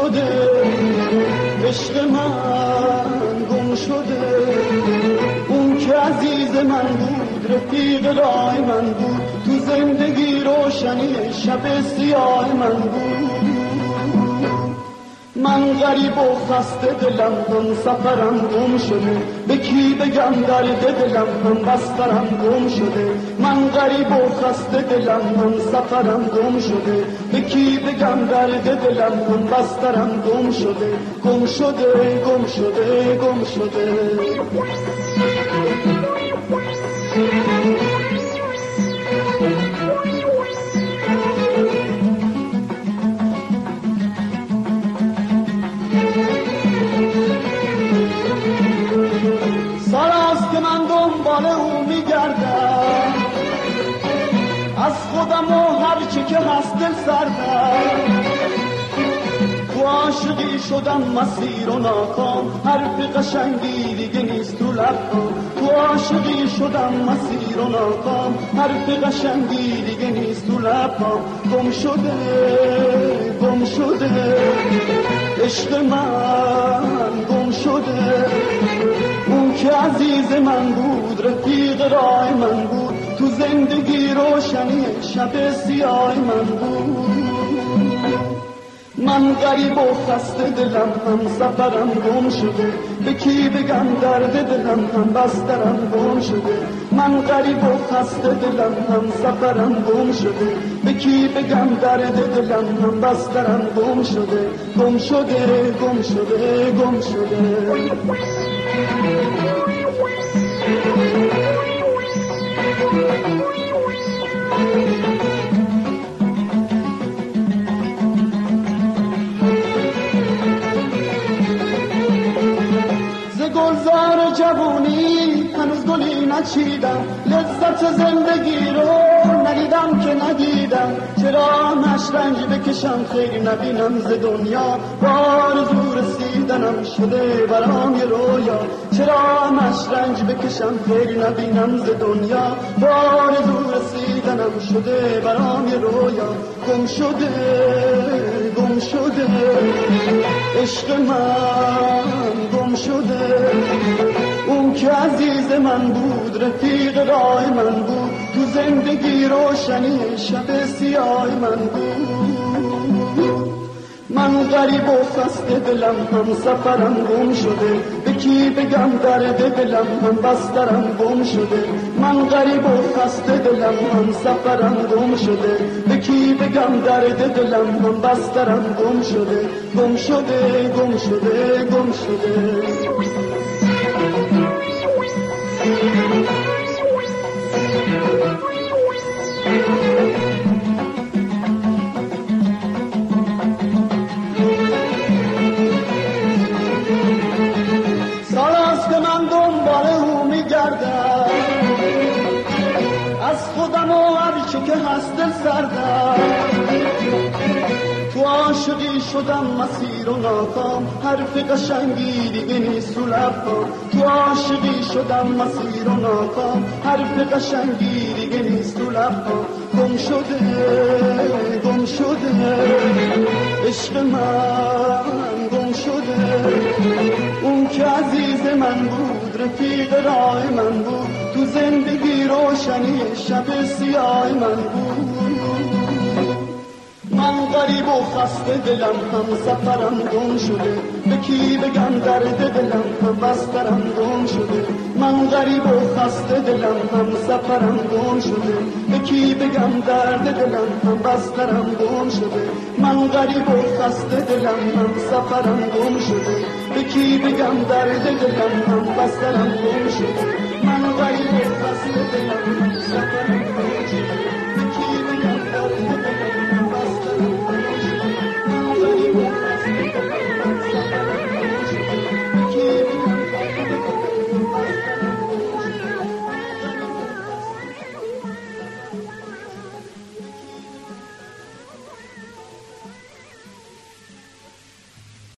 شده عشق من گم شده اون که عزیز من بود رفیق راه من بود تو زندگی روشنی شب سیاه من بود من غریب و خسته دلم هم سفرم گم شده به کی بگم درد دلم هم بسترم گم شده من غریب و خسته دلم هم سفرم گم شده به کی بگم درد دلم هم بسترم گم شده گم شده گم شده گم شده سالاست که من دنبال او میگردم از خودم و هرچی که هست دل سردم تو عاشقی شدم مسیر و ناکام حرف قشنگی دیگه نیست تو لبام تو عاشقی شدم مسیر و ناکام حرف قشنگی دیگه نیست تو لبام گم شده گم شده عشق من گم شده اون که عزیز من بود رفیق راه من بود تو زندگی روشنی شب سیاه من بود من غریب و خسته دلم هم سفرم گم شده به کی بگم درد دلم هم بسترم گم شده من غریب و خسته دلم هم سفرم گم شده به کی بگم درد دلم هم بسترم گم شده گم شده گم شده گم شده گلزار جوونی هنوز گلی نچیدم لذت زندگی رو ندیدم که ندیدم چرا مشرنج بکشم خیلی نبینم ز دنیا بار زور رسیدنم شده برام یه رویا چرا مشرنج بکشم خیلی نبینم ز دنیا بار زور رسیدنم شده برام یه رویا گم شده گم شده عشق من گم شده اون که عزیز من بود رفیق راه من بود تو زندگی روشنی شب سیاه من بود من غریب و خسته دلم هم سفرم گم شده به کی بگم درد دلم هم بسترم گم شده من غریب و خسته دلم هم سفرم گم شده به کی بگم درد دلم هم بسترم گم شده گم شده گم شده گم شده سالاست که من دنبال او میگردم از خودم و هرچی که هست دل سردم تو عاشقی شدم مسیر و ناکام حرف قشنگی دیگه نیست تو لبام تو عاشقی شدم مسیر و ناکام حرف قشنگی دیگه نیست تو لبام گم شده گم شده عشق من گم شده اون که عزیز من بود رفیق راه من بود تو زندگی روشنی شب سیاه من بود من غریب و خسته دلم هم سفرم گم شده به کی بگم درد دلم هم بسترم گم شده من غریب و خسته دلم هم سفرم گم شده به کی بگم درد دلم هم بسترم گم شده من غریب و خسته دلم هم سفرم گم شده به کی بگم درد دلم هم بسترم گم شده من غریب و خسته دلم هم سفرم گم شده